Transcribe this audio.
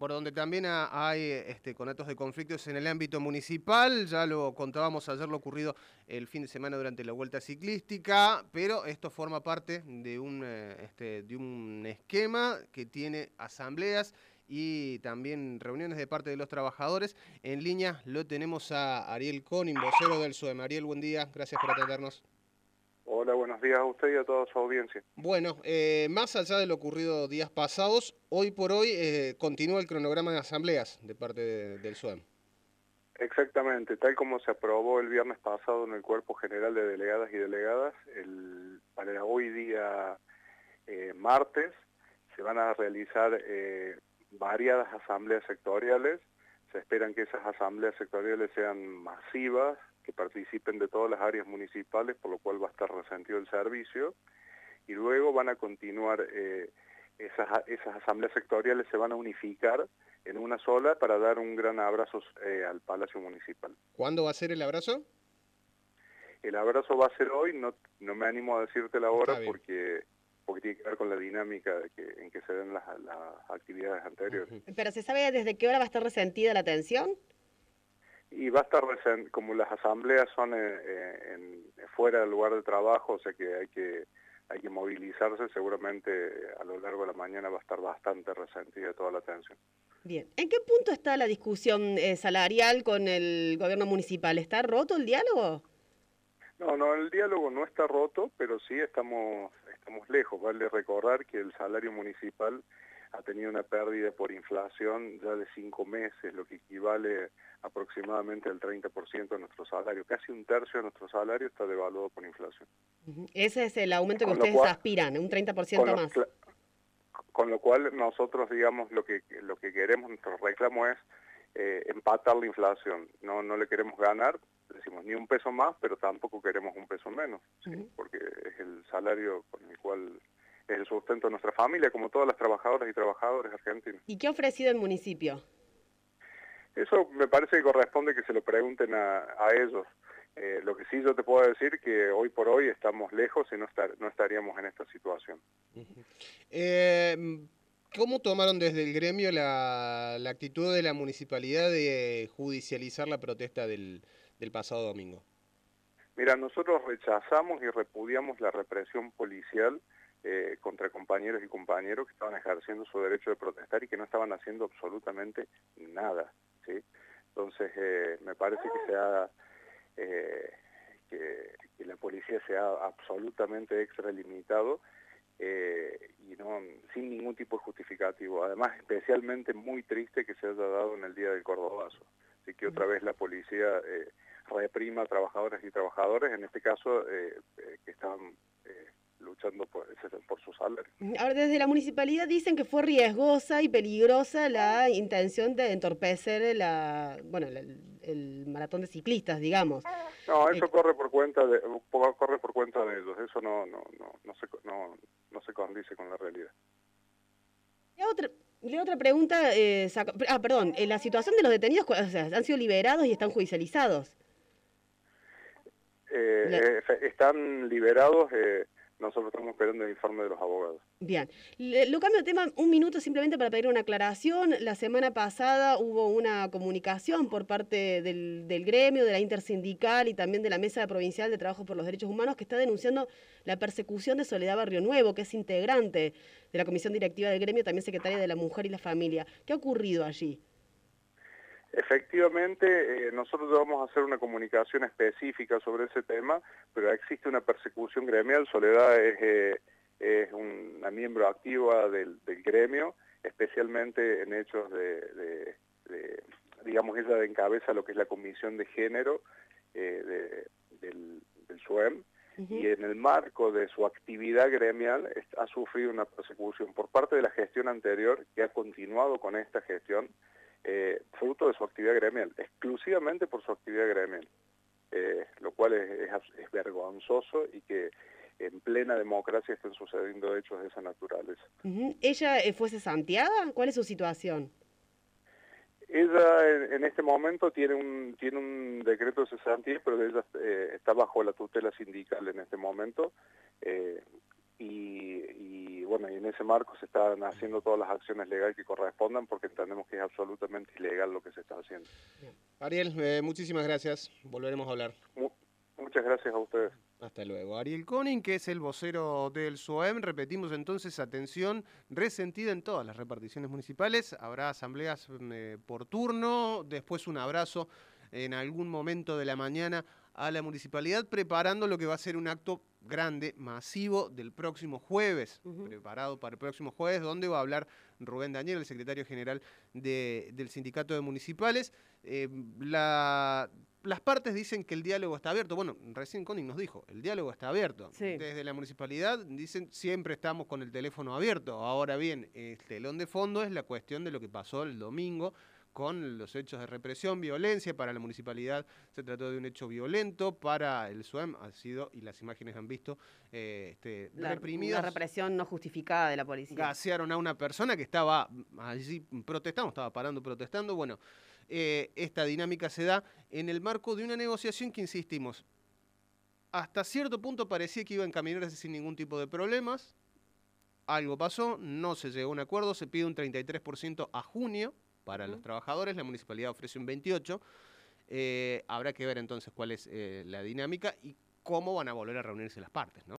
por donde también hay conatos de conflictos en el ámbito municipal. Ya lo contábamos ayer lo ocurrido el fin de semana durante la vuelta ciclística, pero esto forma parte de un esquema que tiene asambleas y también reuniones de parte de los trabajadores. En línea lo tenemos a Ariel Konin, vocero del SUEM. Ariel, buen día, gracias por atendernos. Hola, buenos días a usted y a toda su audiencia. Bueno, más allá de lo ocurrido días pasados, hoy por hoy continúa el cronograma de asambleas de parte del SUEM. Exactamente, tal como se aprobó el viernes pasado en el Cuerpo General de Delegadas y Delegadas, para hoy día martes se van a realizar variadas asambleas sectoriales. Se esperan que esas asambleas sectoriales sean masivas, que participen de todas las áreas municipales, por lo cual va a estar resentido el servicio. Y luego van a continuar, esas asambleas sectoriales se van a unificar en una sola para dar un gran abrazo al Palacio Municipal. ¿Cuándo va a ser el abrazo? El abrazo va a ser hoy, no me animo a decirte la hora Está bien. porque tiene que ver con la dinámica en que se den las actividades anteriores. ¿Pero se sabe desde qué hora va a estar resentida la atención? Y va a estar, como las asambleas son fuera del lugar de trabajo, o sea que hay que movilizarse, seguramente a lo largo de la mañana va a estar bastante resentida toda la atención. Bien. ¿En qué punto está la discusión salarial con el gobierno municipal? ¿Está roto el diálogo? No, el diálogo no está roto, pero sí estamos lejos. Vale recordar que el salario municipal ha tenido una pérdida por inflación ya de 5 meses, lo que equivale aproximadamente al 30% de nuestro salario. Casi un tercio de nuestro salario está devaluado por inflación. Ese es el aumento que Con lo ustedes cual, aspiran, un con 30% lo, más. con lo cual nosotros, digamos, lo que queremos, nuestro reclamo es empatar la inflación. No le queremos ganar, decimos ni un peso más, pero tampoco queremos un peso menos, ¿sí? Porque es el salario con el cual es el sustento de nuestra familia, como todas las trabajadoras y trabajadores argentinos. ¿Y qué ha ofrecido el municipio? Eso me parece que corresponde que se lo pregunten a ellos. Lo que sí yo te puedo decir que hoy por hoy estamos lejos y no estaríamos en esta situación. ¿Cómo tomaron desde el gremio la actitud de la municipalidad de judicializar la protesta del pasado domingo? Mira, nosotros rechazamos y repudiamos la represión policial contra compañeros y compañeros que estaban ejerciendo su derecho de protestar y que no estaban haciendo absolutamente nada, ¿sí? Entonces, me parece que la policía se ha absolutamente extralimitado y sin ningún tipo de justificativo. Además, especialmente muy triste que se haya dado en el Día del Cordobazo. Así que otra vez la policía reprima a trabajadoras y trabajadores, en este caso que estaban luchando por su salario. Ahora, desde la municipalidad dicen que fue riesgosa y peligrosa la intención de entorpecer el maratón de ciclistas, digamos. No, eso corre por cuenta de ellos. Eso no se condice con la realidad. Y otra pregunta, perdón, la situación de los detenidos, o sea, han sido liberados y están judicializados. Están liberados, nosotros estamos esperando el informe de los abogados. Bien, lo cambio de tema un minuto simplemente para pedir una aclaración. La semana pasada hubo una comunicación por parte del gremio, de la intersindical y también de la Mesa Provincial de Trabajo por los Derechos Humanos que está denunciando la persecución de Soledad Barrio Nuevo, que es integrante de la Comisión Directiva del gremio, también secretaria de la Mujer y la Familia. ¿Qué ha ocurrido allí? Efectivamente, nosotros vamos a hacer una comunicación específica sobre ese tema, pero existe una persecución gremial. Soledad es una miembro activa del gremio, especialmente en hechos digamos, ella encabeza lo que es la comisión de género del SUEM, y en el marco de su actividad gremial ha sufrido una persecución por parte de la gestión anterior, que ha continuado con esta gestión, fruto de su actividad gremial, exclusivamente por su actividad gremial, lo cual es vergonzoso y que en plena democracia estén sucediendo hechos de esa naturaleza. ¿Ella fue cesanteada? ¿Cuál es su situación? Ella en este momento tiene un decreto de cesantía, pero ella está bajo la tutela sindical en este momento, y y bueno, y en ese marco se están haciendo todas las acciones legales que correspondan porque entendemos que es absolutamente ilegal lo que se está haciendo. Ariel, muchísimas gracias. Volveremos a hablar. Muchas gracias a ustedes. Hasta luego. Ariel Koning, que es el vocero del SUAEM. Repetimos entonces, atención resentida en todas las reparticiones municipales. Habrá asambleas por turno, después un abrazo en algún momento de la mañana a la municipalidad, preparando lo que va a ser un acto grande, masivo, del próximo jueves, preparado para el próximo jueves, donde va a hablar Rubén Daniel, el secretario general del Sindicato de Municipales. Las partes dicen que el diálogo está abierto. Bueno, recién Koning nos dijo, el diálogo está abierto. Sí. Desde la municipalidad dicen, siempre estamos con el teléfono abierto. Ahora bien, el telón de fondo es la cuestión de lo que pasó el domingo con los hechos de represión, violencia. Para la municipalidad se trató de un hecho violento, para el SUAEM ha sido, y las imágenes han visto, reprimidas. Una represión no justificada de la policía. Gasearon a una persona que estaba allí protestando, estaba parando protestando. Bueno, esta dinámica se da en el marco de una negociación que, insistimos, hasta cierto punto parecía que iba a encaminarse sin ningún tipo de problemas. Algo pasó, no se llegó a un acuerdo, se pide un 33% a junio para los trabajadores, la municipalidad ofrece un 28%. Habrá que ver entonces cuál es la dinámica y cómo van a volver a reunirse las partes, ¿no?